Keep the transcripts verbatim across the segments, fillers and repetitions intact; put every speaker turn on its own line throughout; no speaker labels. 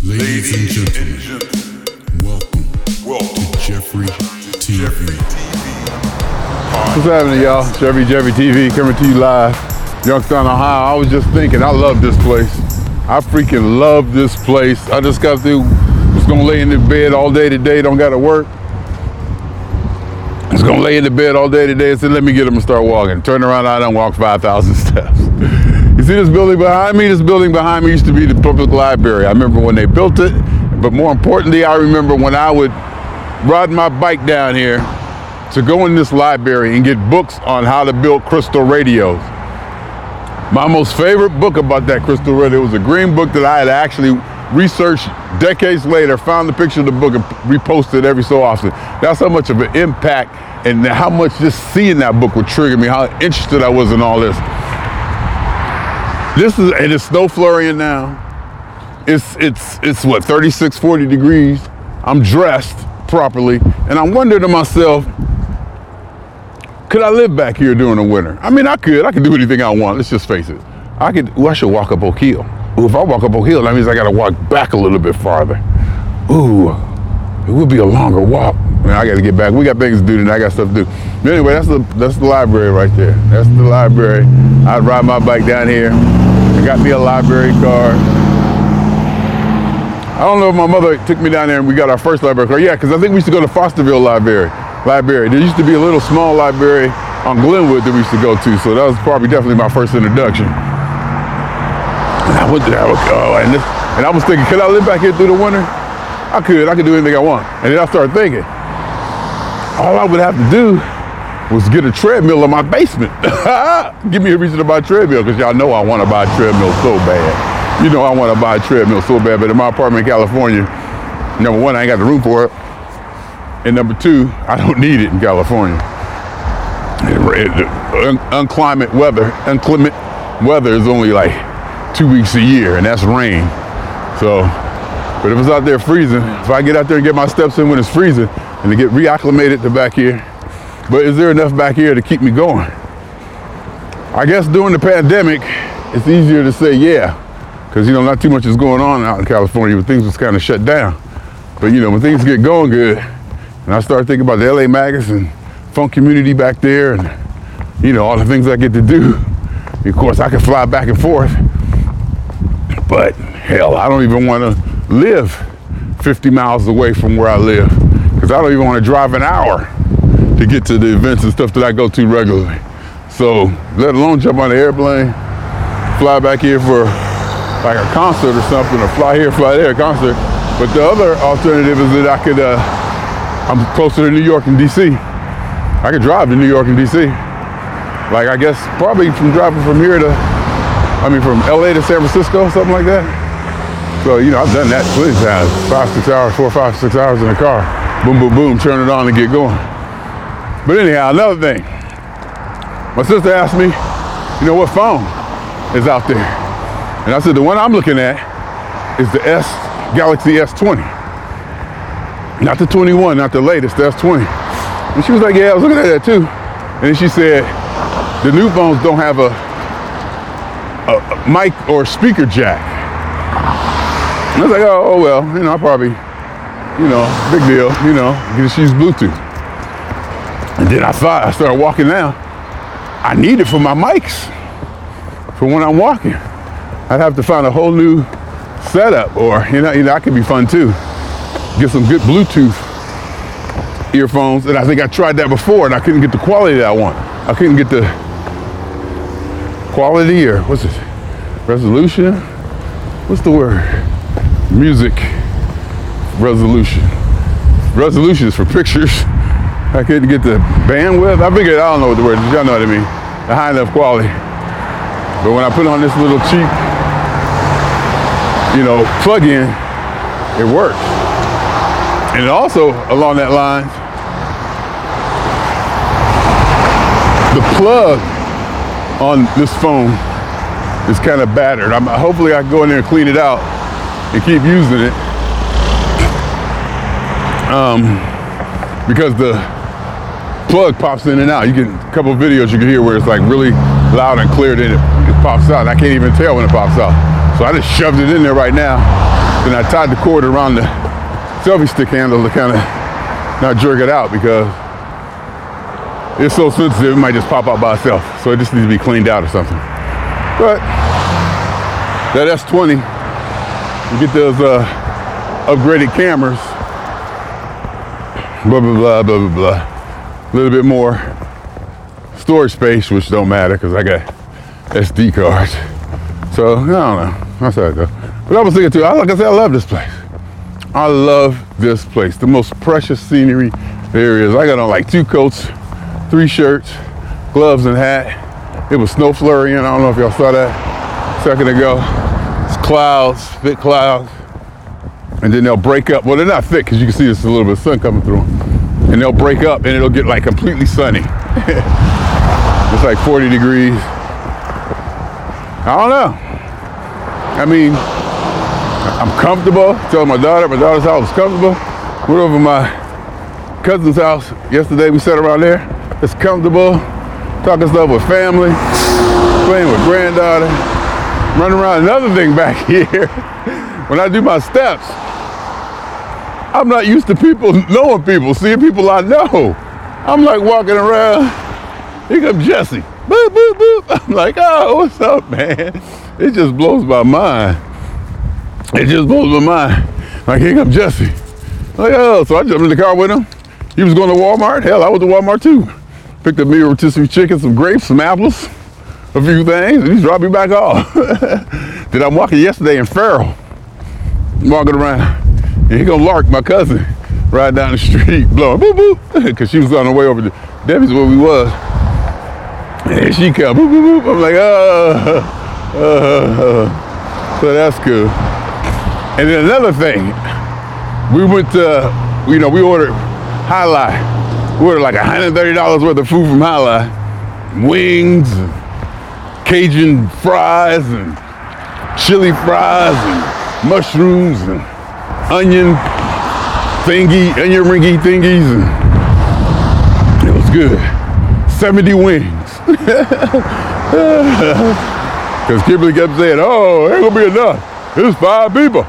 Ladies and gentlemen, welcome, welcome to Jeffrey T V.
What's happening, y'all? Jeffrey, Jeffrey T V coming to you live, Youngstown, Ohio. I was just thinking, I love this place. I freaking love this place. I just got through, was gonna lay in the bed all day today, don't gotta work. I was gonna lay in the bed all day today and said, let me get up and start walking. Turn around, I done walked five thousand steps. You see this building behind me? This building behind me used to be the public library. I remember when they built it, but more importantly, I remember when I would ride my bike down here to go in this library and get books on how to build crystal radios. My most favorite book about that crystal radio was a green book that I had actually researched decades later, found the picture of the book and reposted it every so often. That's how much of an impact and how much just seeing that book would trigger me, how interested I was in all this. This is, and it's snow flurrying now. It's, it's, it's what, thirty-six, forty degrees. I'm dressed properly, and I'm wondering to myself, could I live back here during the winter? I mean, I could. I could do anything I want. Let's just face it. I could. Ooh, I should walk up Oak Hill. Ooh, if I walk up Oak Hill, that means I got to walk back a little bit farther. Ooh, it would be a longer walk. Man, I got to get back. We got things to do tonight. I got stuff to do. But anyway, that's the that's the library right there. That's the library. I'd ride my bike down here. I got me a library card. I don't know if my mother took me down there and we got our first library card. Yeah, because I think we used to go to Fosterville Library. Library. There used to be a little small library on Glenwood that we used to go to, so that was probably definitely my first introduction. And I went there, I would go, and, this, and I was thinking, could I live back here through the winter? I could, I could do anything I want. And then I started thinking, all I would have to do was get a treadmill in my basement. Give me a reason to buy a treadmill, because y'all know I want to buy a treadmill so bad. You know I want to buy a treadmill so bad, but in my apartment in California, number one, I ain't got the room for it. And number two, I don't need it in California. It, it, un, unclimate weather, inclement weather is only like two weeks a year, and that's rain. So, but if it's out there freezing, if I get out there and get my steps in when it's freezing, and to get reacclimated to back here, but is there enough back here to keep me going? I guess during the pandemic, it's easier to say yeah, because you know not too much is going on out in California, but things was kind of shut down. But you know when things get going good, and I started thinking about the L A Magus and funk community back there and, you know, all the things I get to do. Of course, I can fly back and forth. But, hell, I don't even want to live fifty miles away from where I live. Because I don't even want to drive an hour to get to the events and stuff that I go to regularly. So, let alone jump on an airplane, fly back here for like a concert or something, or fly here, fly there, concert. But the other alternative is that I could, uh, I'm closer to New York and D C. I could drive to New York and D C. Like I guess probably from driving from here to, I mean from L A to San Francisco, something like that. So, you know, I've done that plenty of times. Five, six hours, four, five, six hours in the car. Boom, boom, boom, turn it on and get going. But anyhow, another thing. My sister asked me, you know, what phone is out there? And I said, the one I'm looking at is the S, Galaxy S twenty. Not the twenty-one, not the latest, the S twenty. And she was like, yeah, I was looking at that too. And then she said, the new phones don't have a, a, a mic or speaker jack. And I was like, oh, oh, well, you know, I probably, you know, big deal, you know, just use Bluetooth. And then I thought, I started walking down. I need it for my mics, for when I'm walking. I'd have to find a whole new setup, or, you know, you know, that could be fun too. Get some good Bluetooth earphones, and I think I tried that before and I couldn't get the quality that I want. I couldn't get the quality, or what's it, resolution? What's the word? Music resolution. Resolution is for pictures. I couldn't get the bandwidth. I figured, I don't know what the word is, y'all know what I mean. The high enough quality. But when I put on this little cheap, you know, plug-in, it works. And also, along that line, the plug on this phone is kind of battered. I'm, hopefully I can go in there and clean it out and keep using it. Um, because the plug pops in and out. You get a couple of videos you can hear where it's like really loud and clear, then it, it pops out. And I can't even tell when it pops out. So I just shoved it in there right now. Then I tied the cord around the selfie stick handle to kind of not jerk it out because it's so sensitive, it might just pop out by itself. So it just needs to be cleaned out or something. But that S twenty, you get those uh, upgraded cameras, blah, blah, blah, blah, blah, blah. A little bit more storage space, which don't matter because I got S D cards. So, I don't know. That's how it goes. But I was thinking too, like I said, I love this place. I love this place. The most precious scenery there is. I got on like two coats, three shirts, gloves and hat. It was snow flurrying. I don't know if y'all saw that a second ago. It's clouds, thick clouds. And then they'll break up. Well, they're not thick because you can see there's a little bit of sun coming through them. And they'll break up and it'll get like completely sunny. It's like forty degrees. I don't know. I mean, I'm comfortable. Telling my daughter, my daughter's house was comfortable. Went over to my cousin's house yesterday. We sat around there. It's comfortable. Talking stuff with family. Playing with granddaughter. Running around. Another thing back here, when I do my steps, I'm not used to people knowing people, seeing people I know. I'm like walking around. Here comes Jesse. Boop, boop, boop. I'm like, oh, what's up, man? It just blows my mind. It just blows my mind. Like, here comes Jesse. Like, oh, so I jumped in the car with him. He was going to Walmart. Hell, I went to Walmart too. Picked up me a rotisserie chicken, some grapes, some apples, a few things, and he dropped me back off. Then I'm walking yesterday in Farrell, walking around, and here goes Lark, my cousin, riding down the street, blowing boop, boop, because she was on her way over to Debbie's where we was. And she come, boop, boop, boop. I'm like, oh, uh, so that's cool. And then another thing, we went to, you know, we ordered High Lie. We ordered like one hundred thirty dollars worth of food from High Lie. Wings, and Cajun fries, and chili fries, and mushrooms, and onion thingy, onion ringy thingies, and it was good. seventy wings. Because Kimberly kept saying, oh, it ain't gonna be enough. There's five people.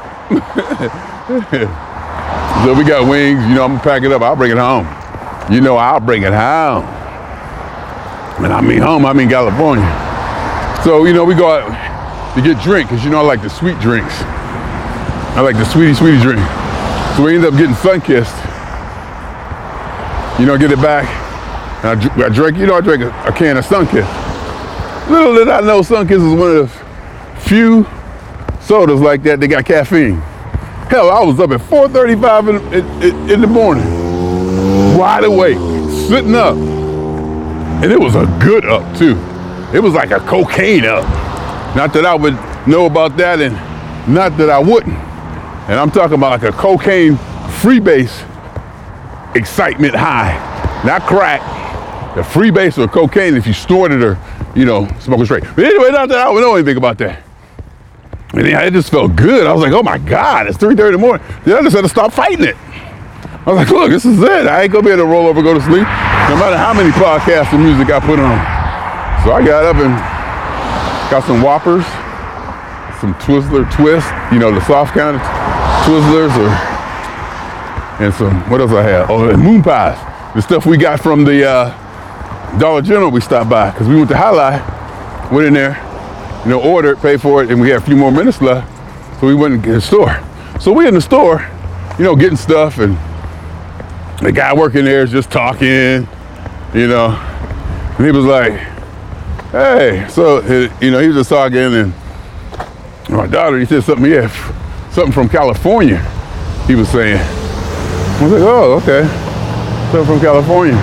So we got wings, you know, I'm gonna pack it up, I'll bring it home. You know, I'll bring it home. And I mean home, I mean California. So, you know, we go out to get drink, because you know I like the sweet drinks. I like the sweetie, sweetie drink. So we end up getting Sunkist. You know, get it back. And I, I drank, you know, I drank a, a can of Sunkist. Little did I know Sunkist is one of the few sodas like that that got caffeine. Hell, I was up at four thirty-five in, in, in the morning, wide awake, sitting up. And it was a good up too. It was like a cocaine up. Not that I would know about that and not that I wouldn't. And I'm talking about like a cocaine freebase excitement high, not crack. The freebase or cocaine if you snorted or, you know, smoking straight. But anyway, not that I would know anything about that. And yeah, it just felt good. I was like, oh my God, it's three thirty in the morning. Then I just had to stop fighting it. I was like, look, this is it. I ain't gonna be able to roll over, go to sleep, no matter how many podcasts and music I put on. So I got up and got some Whoppers, some Twizzler Twist, you know, the soft kind of Twizzlers, or, and some, what else I had? Oh, and moon pies. The stuff we got from the uh, Dollar General we stopped by, because we went to High Lie, went in there, you know, ordered, paid for it, and we had a few more minutes left, so we went to the store. So we in the store, you know, getting stuff, and the guy working there is just talking, you know, and he was like, hey, so, you know, he was just talking, and my daughter, he said something, yeah, something from California, he was saying. I was like, oh, okay, something from California.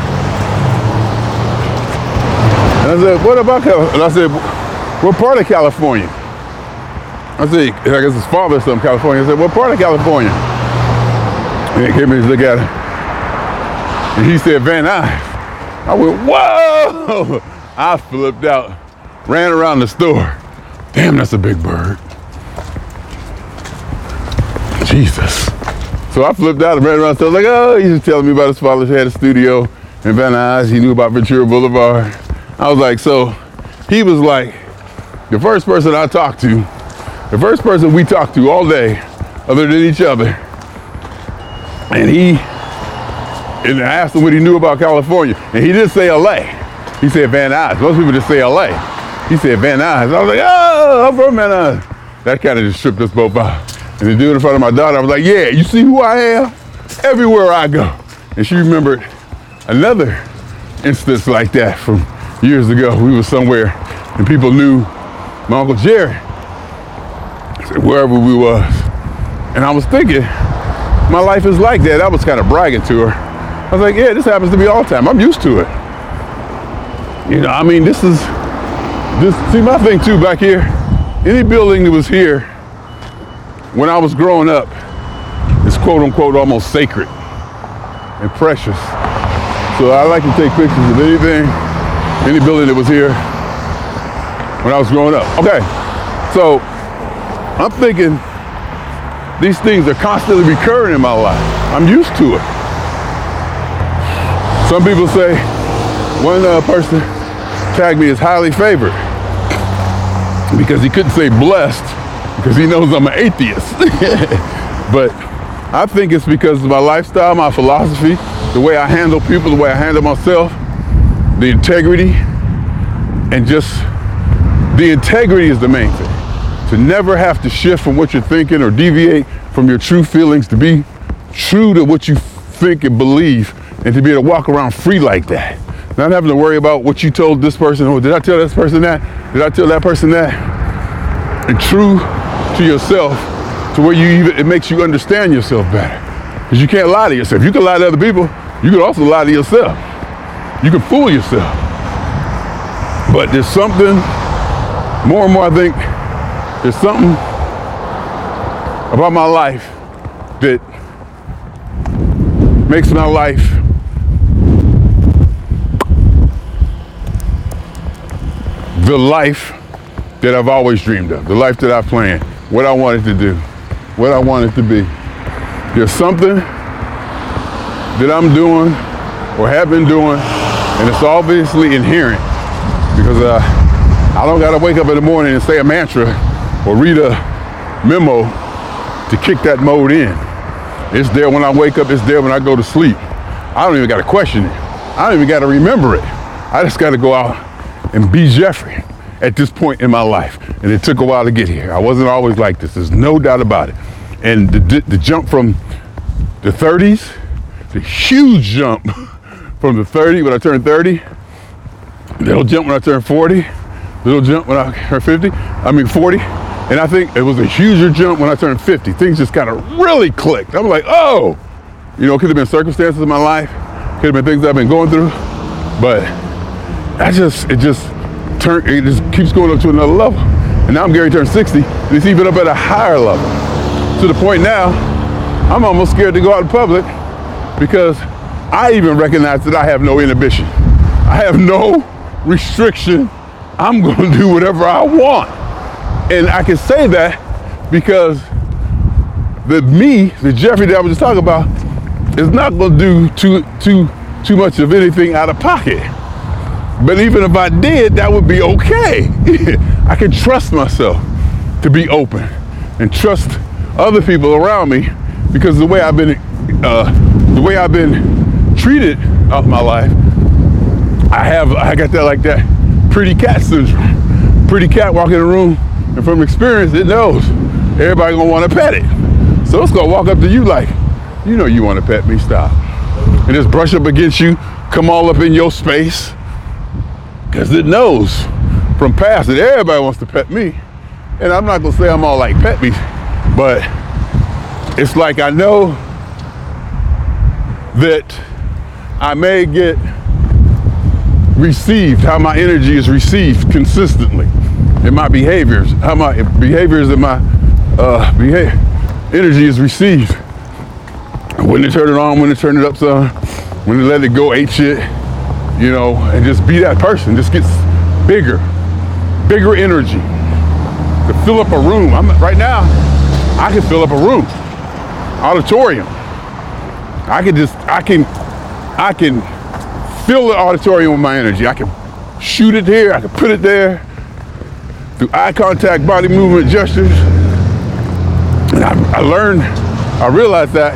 And I said, what about California? And I said, what part of California? I said, I guess his father's from California. I said, what part of California? And he came in to look at it. And he said, Van Nuys. I went, whoa! I flipped out, ran around the store. Damn, that's a big bird. Jesus. So I flipped out and ran around the store. I was like, oh, he's just telling me about his father who had a studio in Van Nuys. He knew about Ventura Boulevard. I was like, so he was like, the first person I talked to, the first person we talked to all day other than each other. And he, and I asked him what he knew about California, and he didn't say L A. He said Van Nuys. Most people just say L A. He said Van Nuys. I was like, oh, I'm from Van Nuys. That kind of just tripped us both out. And the dude in front of my daughter, I was like, yeah, you see who I am? Everywhere I go. And she remembered another instance like that from years ago. We were somewhere and people knew my Uncle Jerry, wherever we was. And I was thinking, my life is like that. I was kind of bragging to her. I was like, yeah, this happens to me all the time. I'm used to it. You know, I mean, this is, this. see my thing too back here, any building that was here when I was growing up is quote unquote almost sacred and precious. So I like to take pictures of anything, any building that was here when I was growing up. Okay, so I'm thinking these things are constantly recurring in my life. I'm used to it. Some people say, one uh, person tagged me as highly favored because he couldn't say blessed because he knows I'm an atheist. But I think it's because of my lifestyle, my philosophy, the way I handle people, the way I handle myself, the integrity, and just the integrity is the main thing. To never have to shift from what you're thinking or deviate from your true feelings, to be true to what you think and believe, and to be able to walk around free like that. Not having to worry about what you told this person, or did I tell this person that? Did I tell that person that? And true to yourself, to where you even, it makes you understand yourself better. Because you can't lie to yourself. You can lie to other people, you can also lie to yourself. You can fool yourself. But there's something, more and more I think, there's something about my life that makes my life the life that I've always dreamed of, the life that I planned, what I wanted to do, what I wanted to be. There's something that I'm doing or have been doing, and it's obviously inherent because uh, I don't gotta wake up in the morning and say a mantra or read a memo to kick that mode in. It's there when I wake up, it's there when I go to sleep. I don't even gotta question it. I don't even gotta remember it. I just gotta go out and be Jeffrey at this point in my life. And it took a while to get here. I wasn't always like this, there's no doubt about it. And the, the jump from the thirties, the huge jump from the thirty when I turned thirty, little jump when I turned forty, little jump when I turned fifty, I mean forty, and I think it was a huger jump when I turned fifty. Things just kind of really clicked. I'm like, oh, you know, it could have been circumstances in my life, could have been things I've been going through, but I just, it just turned, it just keeps going up to another level. And now I'm getting ready to turn sixty, and it's even up at a higher level. To the point now, I'm almost scared to go out in public because I even recognize that I have no inhibition. I have no restriction. I'm gonna do whatever I want. And I can say that because the me, the Jeffrey that I was just talking about, is not gonna do too, too, too much of anything out of pocket. But even if I did, that would be okay. I can trust myself to be open and trust other people around me because the way I've been, uh, the way I've been treated out my life, I have, I got that like that pretty cat syndrome. Pretty cat walk in the room, and from experience, it knows everybody gonna want to pet it. So it's gonna walk up to you like, you know, you want to pet me, stop, and just brush up against you, come all up in your space. Because it knows from past that everybody wants to pet me. And I'm not gonna say I'm all like pet me, but it's like I know that I may get received, how my energy is received consistently in my behaviors, how my behaviors and my uh, behavior, energy is received. When to turn it on, when to turn it up some, when to let it go ape shit. You know, and just be that person. Just gets bigger, bigger energy to fill up a room. I'm right now, I can fill up a room, auditorium. I can just, I can, I can fill the auditorium with my energy. I can shoot it here. I can put it there through eye contact, body movement, gestures. And I, I learned, I realized that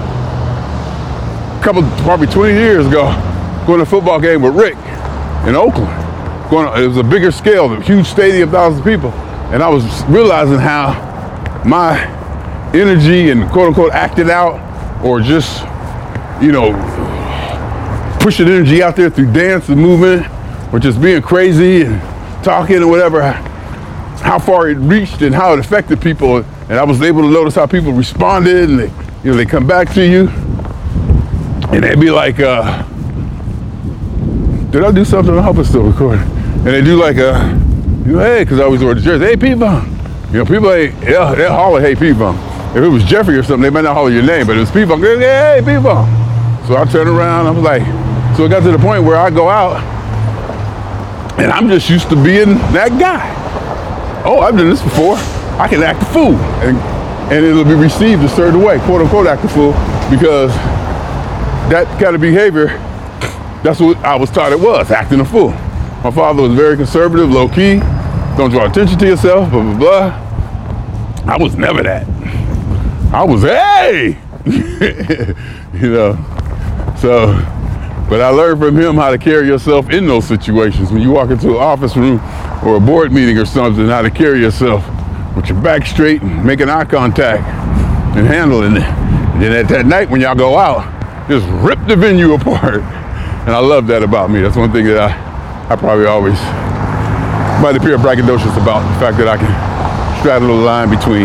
a couple, probably twenty years ago, going to a football game with Rick in Oakland. Going, it was a bigger scale, a huge stadium, thousands of people. And I was realizing how my energy and quote unquote acting out, or just, you know, pushing energy out there through dance and movement, or just being crazy and talking or whatever, how far it reached and how it affected people. And I was able to notice how people responded, and they, you know, they come back to you and they'd be like, uh, did I do something? I hope it's still recording. And they do like a, you know, hey, because I always wear the jersey, hey, P-Bone. You know, people, hey, they'll, they'll holler, hey, P-Bone. If it was Jeffrey or something, they might not holler your name, but it was P-Bone, hey, P-Bone. So I turn around, I was like, so it got to the point where I go out and I'm just used to being that guy. Oh, I've done this before. I can act a fool. And, and it'll be received a certain way, quote unquote act a fool, because that kind of behavior, that's what I was taught it was, acting a fool. My father was very conservative, low key, don't draw attention to yourself, blah, blah, blah. I was never that. I was, hey, you know, so, but I learned from him how to carry yourself in those situations. When you walk into an office room or a board meeting or something, how to carry yourself with your back straight and making eye contact and handling it. And then at that night when y'all go out, just rip the venue apart. And I love that about me. That's one thing that I, I probably always might appear braggadocious about, the fact that I can straddle the line between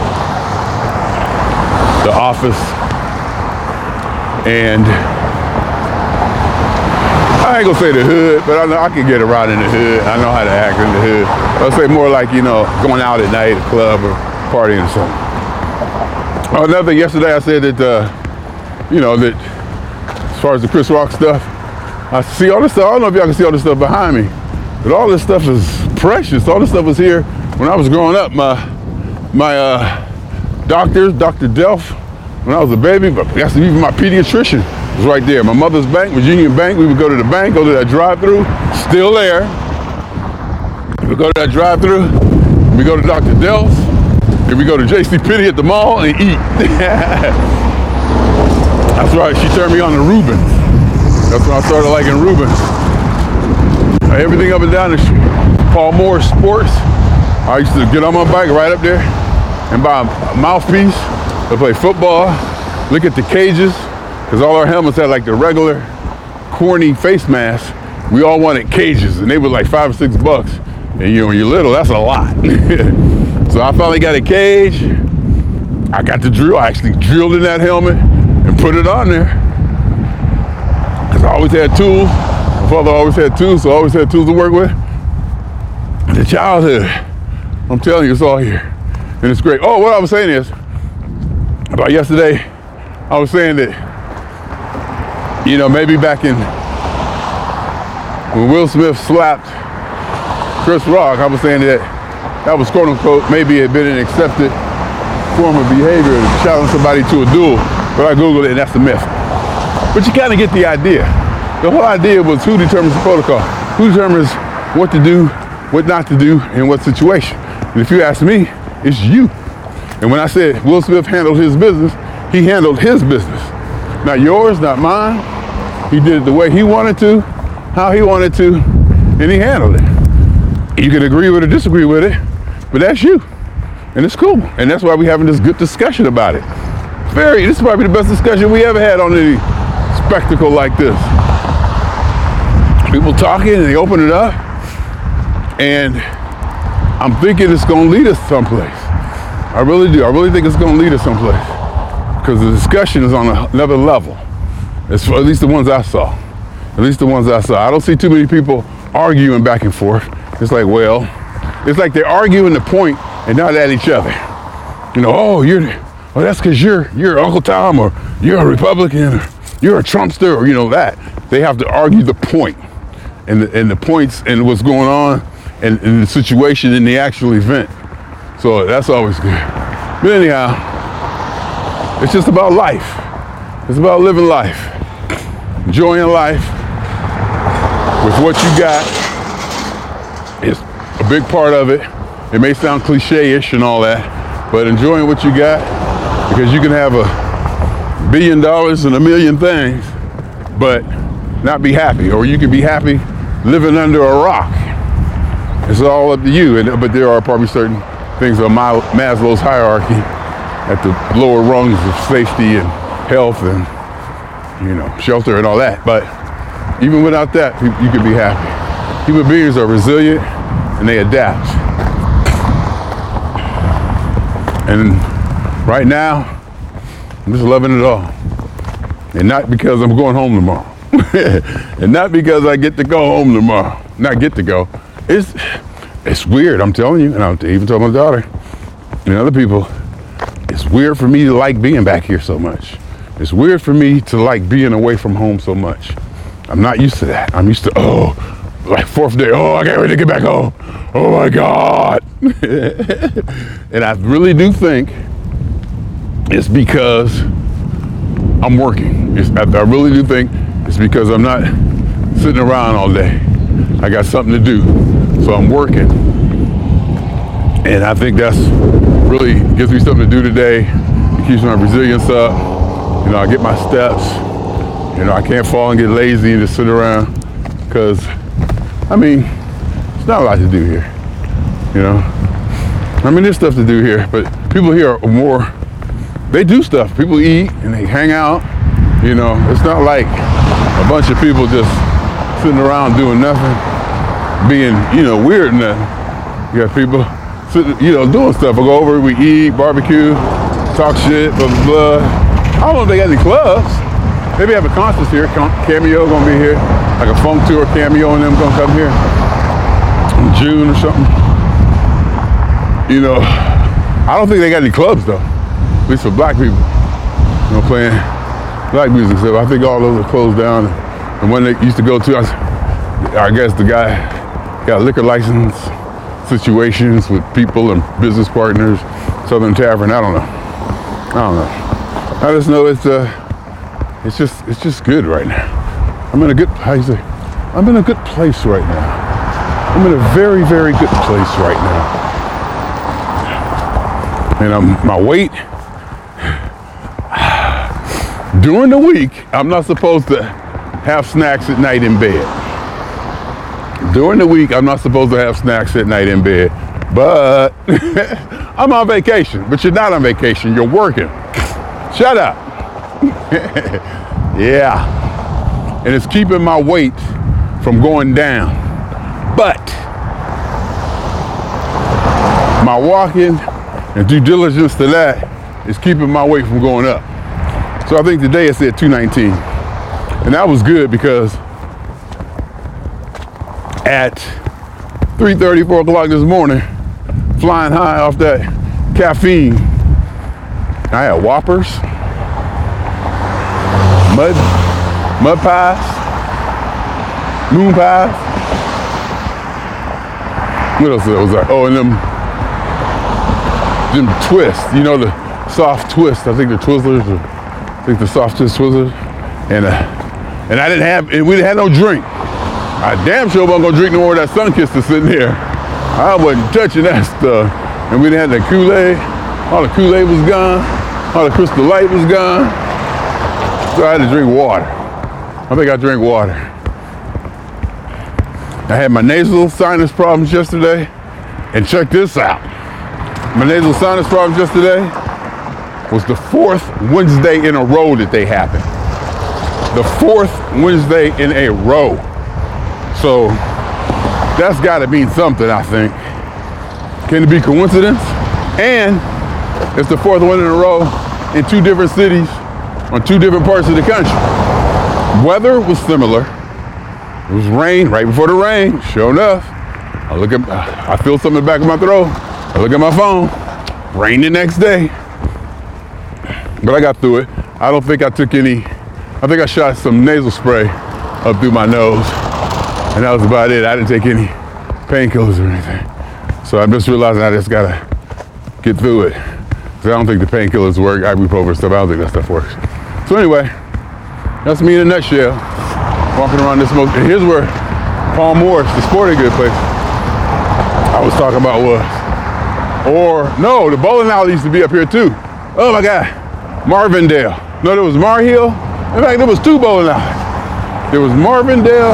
the office and, I ain't gonna say the hood, but I know I can get around in the hood. I know how to act in the hood. I'll say more like, you know, going out at night, a club or partying or something. Oh, another thing, yesterday I said that, uh, you know, that as far as the Chris Rock stuff, I see all this stuff. I don't know if y'all can see all this stuff behind me, but all this stuff is precious. All this stuff was here when I was growing up. My my uh, doctors, Doctor Delph, when I was a baby, but that's even my pediatrician was right there. My mother's bank was Union Bank. We would go to the bank, go to that drive-through, still there. We would go to that drive-through. We go to Doctor Delph's, and we go to J C Penney at the mall and eat. That's right. She turned me on to Reuben. That's when I started liking Reuben. Everything up and down the street. Paul Moore Sports. I used to get on my bike right up there and buy a mouthpiece to play football, look at the cages, because all our helmets had like the regular corny face masks. We all wanted cages, and they were like five or six bucks. And you know, when you're little, that's a lot. So I finally got a cage. I got the drill. I actually drilled in that helmet and put it on there. Because I always had tools. My father always had tools, so I always had tools to work with. The childhood, I'm telling you, it's all here. And it's great. Oh, what I was saying is, about yesterday, I was saying that, you know, maybe back in, when Will Smith slapped Chris Rock, I was saying that that was quote unquote, maybe it had been an accepted form of behavior to challenge somebody to a duel. But I Googled it and that's a myth. But you kind of get the idea. The whole idea was who determines the protocol? Who determines what to do, what not to do, in what situation? And if you ask me, it's you. And when I said Will Smith handled his business, he handled his business. Not yours, not mine. He did it the way he wanted to, how he wanted to, and he handled it. You can agree with or disagree with it, but that's you. And it's cool. And that's why we're having this good discussion about it. Very, this is probably the best discussion we ever had on any spectacle like this. People talking and they open it up, and I'm thinking it's gonna lead us someplace. I really do. I really think it's gonna lead us someplace because the discussion is on another level. It's for at least the ones I saw. At least the ones I saw. I don't see too many people arguing back and forth. It's like, well, it's like they're arguing the point and not at each other. You know, oh, you're, oh, that's because you're you're Uncle Tom, or you're a Republican, or you're a Trumpster, or you know that. They have to argue the point and the, and the points and what's going on and, and the situation in the actual event. So that's always good. But anyhow, it's just about life. It's about living life, enjoying life with what you got. It's a big part of it. It may sound cliche-ish and all that, but enjoying what you got Because you can have a billion dollars and a million things, but not be happy. Or you can be happy living under a rock. It's all up to you. And, but there are probably certain things on my, Maslow's hierarchy at the lower rungs of safety and health and, you know, shelter and all that. But even without that, you, you can be happy. Human beings are resilient and they adapt. And right now, I'm just loving it all. And not because I'm going home tomorrow. And not because I get to go home tomorrow. Not get to go. It's it's weird, I'm telling you. And I even told my daughter and other people, it's weird for me to like being back here so much. It's weird for me to like being away from home so much. I'm not used to that. I'm used to, oh, like fourth day, oh, I can't wait to get back home. Oh my God. And I really do think it's because I'm working. It's, I, I really do think it's because I'm not sitting around all day. I got something to do, so I'm working. And I think that's really gives me something to do today. It keeps my resilience up. You know, I get my steps. You know, I can't fall and get lazy and just sit around because, I mean, it's not a lot to do here, you know? I mean, there's stuff to do here, but people here are more, they do stuff. People eat and they hang out, you know? It's not like a bunch of people just sitting around doing nothing, being, you know, weird and nothing. You got people sitting, you know, doing stuff. We go over, we eat, barbecue, talk shit, blah, blah, blah. I don't know if they got any clubs. Maybe have a concert here. Cameo gonna be here. Like a funk tour, Cameo and them gonna come here in June or something. You know, I don't think they got any clubs though. At least for black people. You know, playing black music. So I think all those are closed down. And when they used to go to, I, I guess the guy got liquor license situations with people and business partners, Southern Tavern. I don't know. I don't know. I just know it's uh, it's just it's just good right now. I'm in a good place. I'm in a good place right now. I'm in a very very good place right now. And I'm my weight during the week. I'm not supposed to have snacks at night in bed. During the week, I'm not supposed to have snacks at night in bed. But I'm on vacation. But you're not on vacation. You're working. Shut up. Yeah. And it's keeping my weight from going down. But my walking and due diligence to that is keeping my weight from going up. So I think today it said two nineteen. And that was good because at three thirty, four o'clock this morning, flying high off that caffeine, I had Whoppers, mud, mud pies, moon pies. What else was that? Oh, and them, them twists. You know the soft twist. I think the Twizzlers. Or, I think the soft twist Twizzlers. And uh, and I didn't have. And we didn't have no drink. I damn sure wasn't gonna drink no more of that Sunkist that's sitting there. I wasn't touching that stuff. And we didn't have the Kool-Aid. All the Kool-Aid was gone. All the Crystal Light was gone. So I had to drink water. I think I drank water. I had my nasal sinus problems yesterday. And check this out. My nasal sinus problems yesterday was the fourth Wednesday in a row that they happened. The fourth Wednesday in a row. So that's got to mean something, I think. Can it be coincidence? And it's the fourth one in a row in two different cities on two different parts of the country. Weather was similar. It was rain right before the rain. Sure enough, I look at, I feel something in the back of my throat. I look at my phone. Rain the next day. But I got through it. I don't think I took any. I think I shot some nasal spray up through my nose. And that was about it. I didn't take any painkillers or anything. So I'm just realizing I just gotta get through it. Because I don't think the painkillers work, ibuprofen stuff, I don't think that stuff works. So anyway, that's me in a nutshell. Walking around this most, and here's where Palm Morris, the sporting good place I was talking about was. Or, no, the bowling alley used to be up here too. Oh my God, Marvindale. No, there was Mar Hill. In fact, there was two bowling alleys. There was Marvindale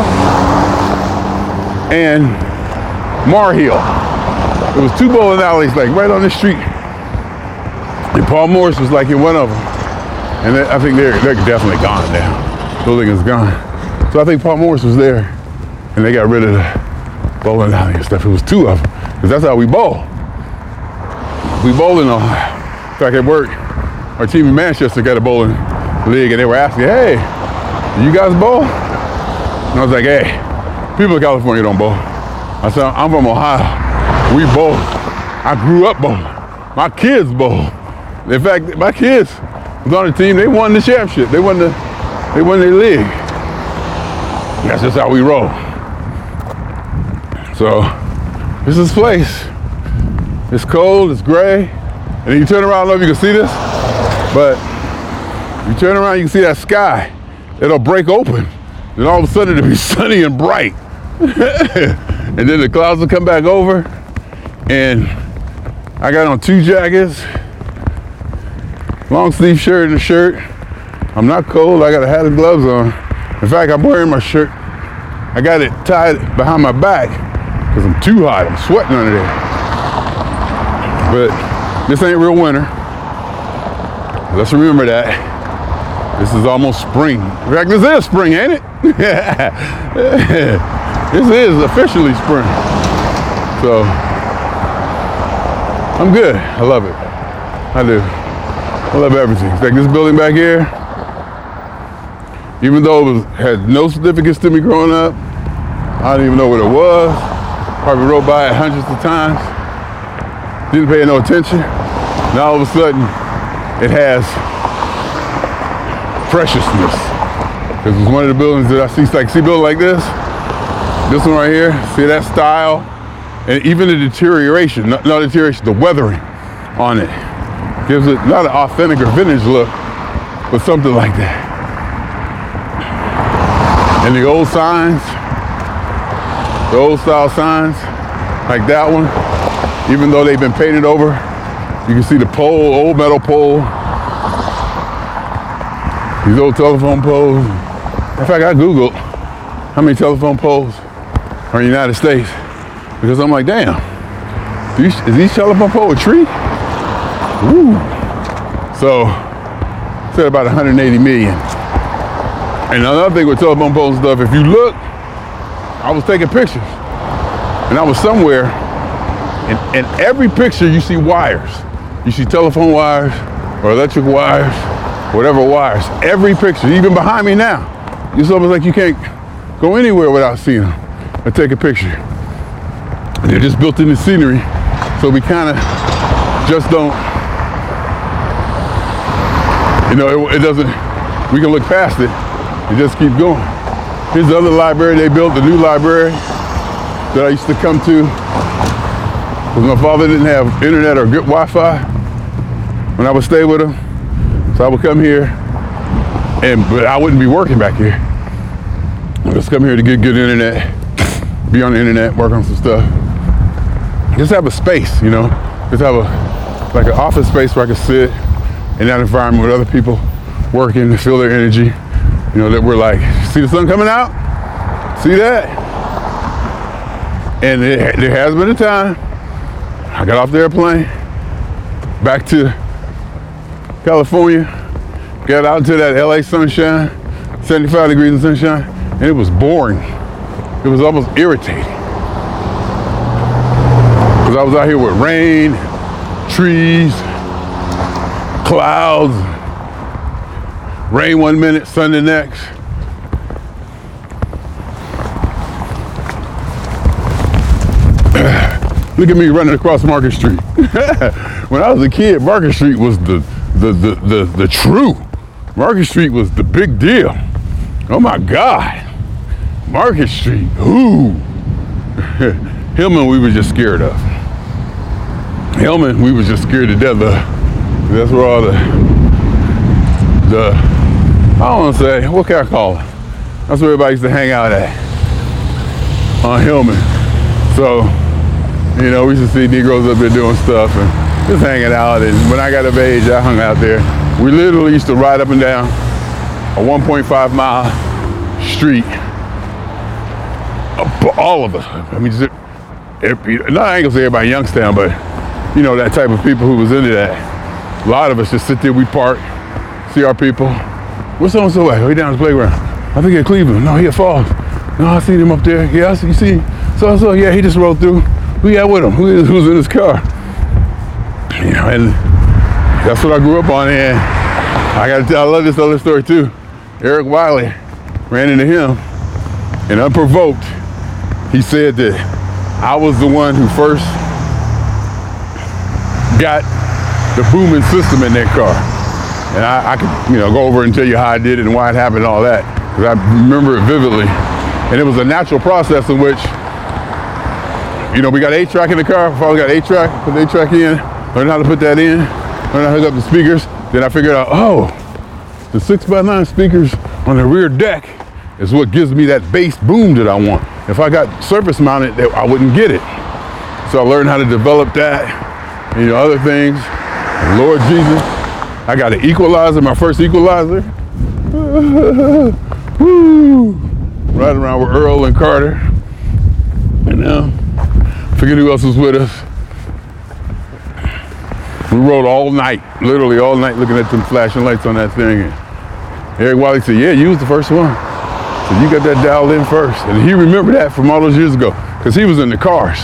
and Mar Hill. There was two bowling alleys like right on the street. And Paul Morris was like in one of them. And I think they're, they're definitely gone now. The building is gone. So I think Paul Morris was there and they got rid of the bowling alley and stuff. It was two of them, because that's how we bowl. We bowling on. In fact, at work, our team in Manchester got a bowling league and they were asking, hey, do you guys bowl? And I was like, hey, people in California don't bowl. I said, I'm from Ohio. We bowl. I grew up bowling. My kids bowl. In fact, my kids was on the team. They won the championship. They won the, they won their league. That's just how we roll. So, this is this place. It's cold, it's gray. And then you turn around, I don't know if you can see this, but you turn around, you can see that sky. It'll break open. Then all of a sudden it'll be sunny and bright. And then the clouds will come back over. And I got on two jackets, long sleeve shirt and a shirt. I'm not cold, I got a hat and gloves on. In fact, I'm wearing my shirt. I got it tied behind my back because I'm too hot, I'm sweating under there. But this ain't real winter. Let's remember that. This is almost spring. In fact, this is spring, ain't it? This is officially spring. So, I'm good. I love it. I do. I love everything. It's like this building back here, even though it was, had no significance to me growing up, I didn't even know what it was. Probably rode by it hundreds of times. Didn't pay no attention. Now all of a sudden, it has preciousness. Because it's one of the buildings that I see, like, see a building like this? This one right here, see that style? And even the deterioration, not, not deterioration, the weathering on it gives it not an authentic or vintage look, but something like that. And the old signs, the old style signs, like that one, even though they've been painted over, you can see the pole, old metal pole, these old telephone poles. In fact, I Googled how many telephone poles are in the United States, because I'm like, damn, these, is these telephone poles a tree? Ooh. So, said about one hundred eighty million. And another thing with telephone poles and stuff, if you look, I was taking pictures, and I was somewhere, and in every picture you see wires. You see telephone wires, or electric wires, whatever wires. Every picture, even behind me now, it's almost like you can't go anywhere without seeing them and take a picture. They're just built in the scenery, so we kind of just don't, you know, it, it doesn't, we can look past it and just keep going. Here's the other library they built, the new library that I used to come to, because my father didn't have internet or good Wi-Fi when I would stay with him. So I would come here, and but I wouldn't be working back here. I would just come here to get good internet, be on the internet, work on some stuff. Just have a space, you know, just have a, like an office space where I could sit in that environment with other people working and feel their energy. You know, that we're like, see the sun coming out? See that? And it, there has been a time, I got off the airplane, back to California, got out into that L A sunshine, seventy-five degrees in sunshine, and it was boring. It was almost irritating. Because I was out here with rain, trees, clouds, rain one minute, sun the next. Look at me running across Market Street. When I was a kid, Market Street was the, the, the, the, the true. Market Street was the big deal. Oh my God. Market Street, ooh. Hillman, we were just scared of. Hillman, we were just scared to death of. That's where all the, the, I don't want to say, what can I call it? That's where everybody used to hang out at, on Hillman. So, you know, we used to see Negroes up there doing stuff, and just hanging out. And when I got of age, I hung out there. We literally used to ride up and down a one point five mile street. All of us. I mean, just, every, not I ain't gonna say everybody in Youngstown, but you know, that type of people who was into that. A lot of us just sit there, we park, see our people. What's so-and-so at? Oh, he down at the playground. I think at Cleveland. No, he at Falls. No, I seen him up there. Yeah, I see, you see so-and-so. Yeah, he just rolled through. Who you at with him? Who is, who's in his car? You know, and that's what I grew up on. And I gotta tell, I love this other story too. Eric Wiley, ran into him, and unprovoked, he said that I was the one who first got the booming system in that car. And I, I could, you know, go over and tell you how I did it and why it happened and all that, because I remember it vividly. And it was a natural process in which, you know, we got eight track in the car. Father got eight track, put the eight track in, learned how to put that in, learned how to hook up the speakers. Then I figured out, oh, the six by nine speakers on the rear deck is what gives me that bass boom that I want. If I got surface mounted, I wouldn't get it. So I learned how to develop that, and, you know, other things. And Lord Jesus, I got an equalizer, my first equalizer. Woo! Riding around with Earl and Carter. And now, forget who else was with us. We rode all night, literally all night, looking at them flashing lights on that thing. And Eric Wiley said, yeah, you was the first one. So you got that dialed in first. And he remembered that from all those years ago, because he was in the cars.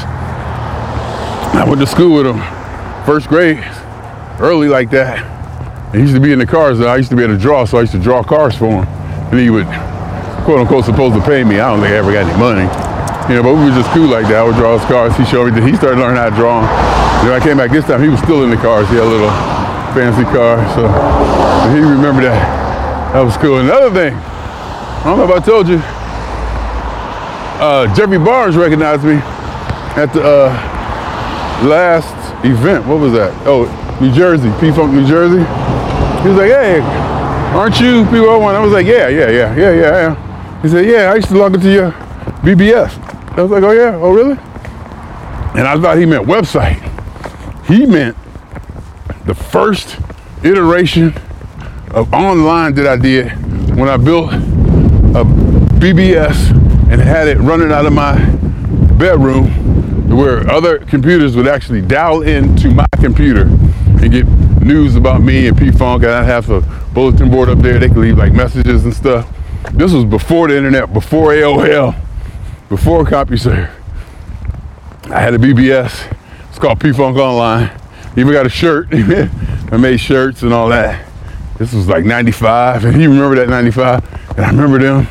I went to school with him, first grade, early like that. And he used to be in the cars, and I used to be able to draw, so I used to draw cars for him. And he would, quote unquote, supposed to pay me. I don't think I ever got any money. You know, but we were just cool like that. I would draw his cars. He showed me that he started learning how to draw them. Then I came back this time, he was still in the cars. He had a little fancy car, so he remembered that. That was cool. Another thing, I don't know if I told you, uh, Jeffrey Barnes recognized me at the uh, last event. What was that? Oh, New Jersey, P-Funk, New Jersey. He was like, hey, aren't you P oh one? I was like, yeah, yeah, yeah, yeah, yeah, yeah. He said, yeah, I used to log into your B B S. I was like, oh yeah, oh really? And I thought he meant website. He meant the first iteration of online that I did when I built a B B S and had it running out of my bedroom where other computers would actually dial into my computer and get news about me and P-Funk, and I'd have a bulletin board up there. They could leave like messages and stuff. This was before the internet, before A O L, before CompuServe. I had a B B S. It's called P-Funk Online. Even got a shirt. I made shirts and all that. This was like ninety-five, and he remembered that ninety-five, and I remember them.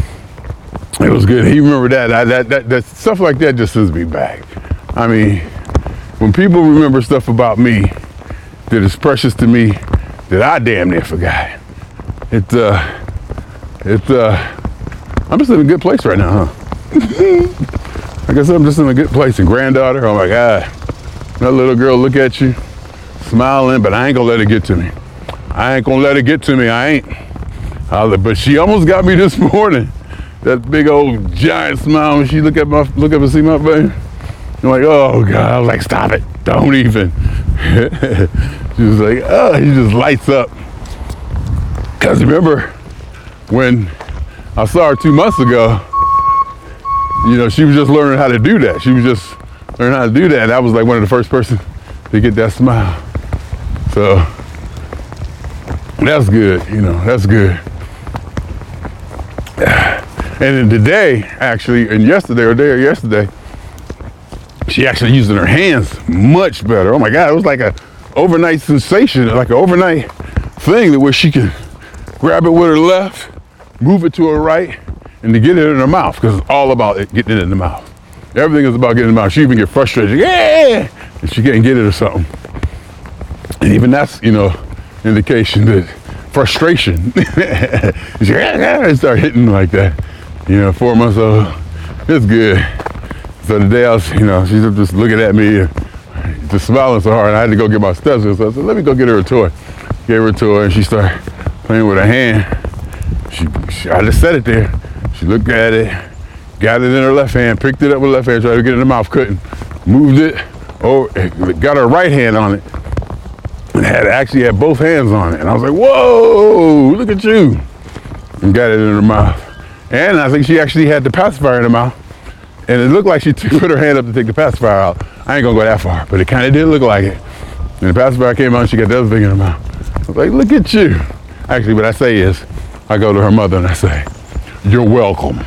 It was good. He remembered that. I, that, that. That stuff like that just sends me back. I mean, when people remember stuff about me that is precious to me that I damn near forgot, it, uh, it, uh, I'm just in a good place right now, huh? I guess I'm just in a good place. And granddaughter, oh my God, that little girl look at you, smiling, but I ain't gonna let it get to me. I ain't gonna let it get to me, I ain't. I'll, but she almost got me this morning. That big old giant smile when she look at my, look up and see my face. I'm like, oh God, I was like, stop it, don't even. She was like, oh, he just lights up. Cause remember when I saw her two months ago, you know, she was just learning how to do that. She was just learning how to do that. And I was like one of the first person to get that smile. So that's good, you know, that's good. And then today, actually, and yesterday or day or yesterday, she actually using her hands much better. Oh my God, it was like a overnight sensation, like an overnight thing where she could grab it with her left, move it to her right, and to get it in her mouth, because it's all about it, getting it in the mouth. Everything is about getting it in the mouth. She even get frustrated, yeah, and she can't get it or something. And even that's, you know, indication that frustration. She and start hitting like that. You know, four months old, it's good. So today I was, you know, she's just looking at me, just smiling so hard. I had to go get my steps. So I said, let me go get her a toy. Gave her a toy, and she started playing with her hand. She, she, I just set it there. She looked at it, got it in her left hand, picked it up with her left hand, tried to get it in her mouth, couldn't. Moved it, oh, got her right hand on it, and had actually had both hands on it. And I was like, whoa, look at you. And got it in her mouth. And I think she actually had the pacifier in her mouth. And it looked like she took, put her hand up to take the pacifier out. I ain't gonna go that far, but it kind of did look like it. And the pacifier came out and she got the other thing in her mouth. I was like, look at you. Actually, what I say is, I go to her mother and I say, you're welcome.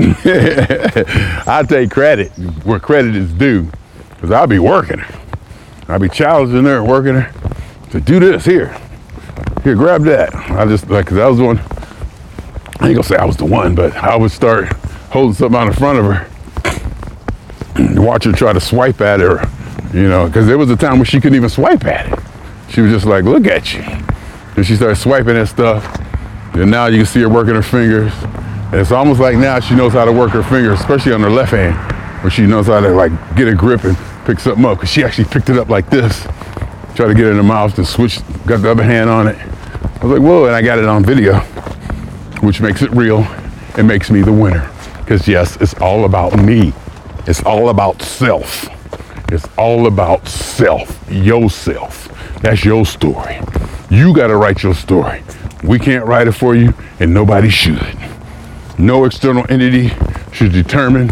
I take credit where credit is due, because I'll be working her. I'll be challenging her and working her to do this here. Here, grab that. I just, like, cause I was the one, I ain't gonna say I was the one, but I would start holding something out in front of her and watch her try to swipe at her, you know, because there was a time when she couldn't even swipe at it. She was just like, look at you. And she started swiping at stuff. And now you can see her working her fingers. And it's almost like now she knows how to work her fingers, especially on her left hand, where she knows how to like get a grip and pick something up. Cause she actually picked it up like this, tried to get it in her mouth and switch, got the other hand on it. I was like, whoa, and I got it on video, which makes it real. It makes me the winner. Cause yes, it's all about me. It's all about self. It's all about self, yourself. That's your story. You gotta write your story. We can't write it for you, and nobody should. No external entity should determine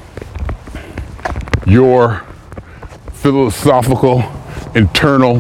your philosophical, internal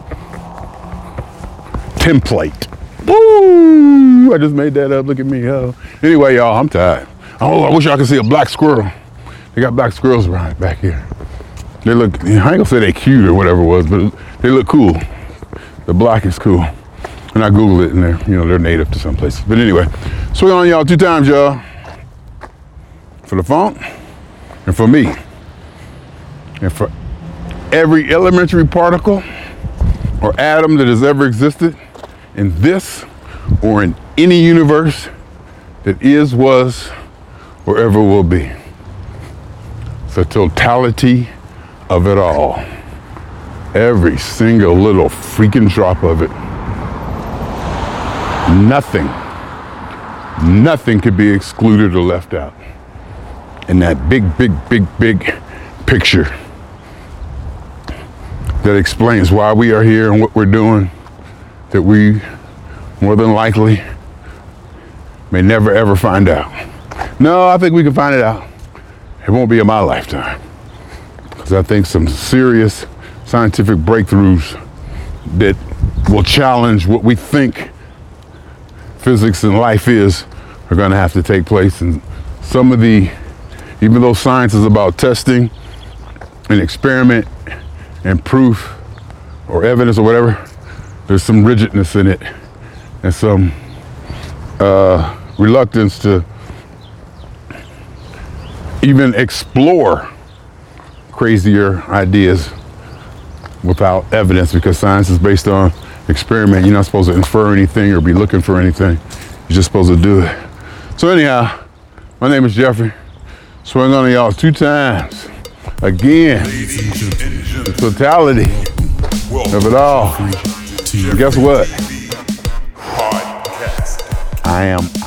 template. Woo! I just made that up, look at me, yo. Anyway, y'all, I'm tired. Oh, I wish y'all could see a black squirrel. They got black squirrels around back here. They look, I ain't gonna say they cute or whatever it was, but they look cool. The black is cool. And I Googled it and they're, you know, they're native to some places. But anyway, swing on y'all two times, y'all. For the funk and for me. And for every elementary particle or atom that has ever existed in this or in any universe that is, was, or ever will be. The totality of it all. Every single little freaking drop of it. Nothing, nothing could be excluded or left out in that big, big, big, big picture that explains why we are here and what we're doing, that we more than likely may never ever find out. No, I think we can find it out. It won't be in my lifetime, because I think some serious scientific breakthroughs that will challenge what we think physics and life is are going to have to take place. And some of the, even though science is about testing and experiment and proof or evidence or whatever, there's some rigidness in it and some uh, reluctance to even explore crazier ideas without evidence, because science is based on experiment. You're not supposed to infer anything or be looking for anything. You're just supposed to do it. So anyhow, my name is Jeffrey. Swing on y'all two times. Again, the totality of it all. And guess what? I am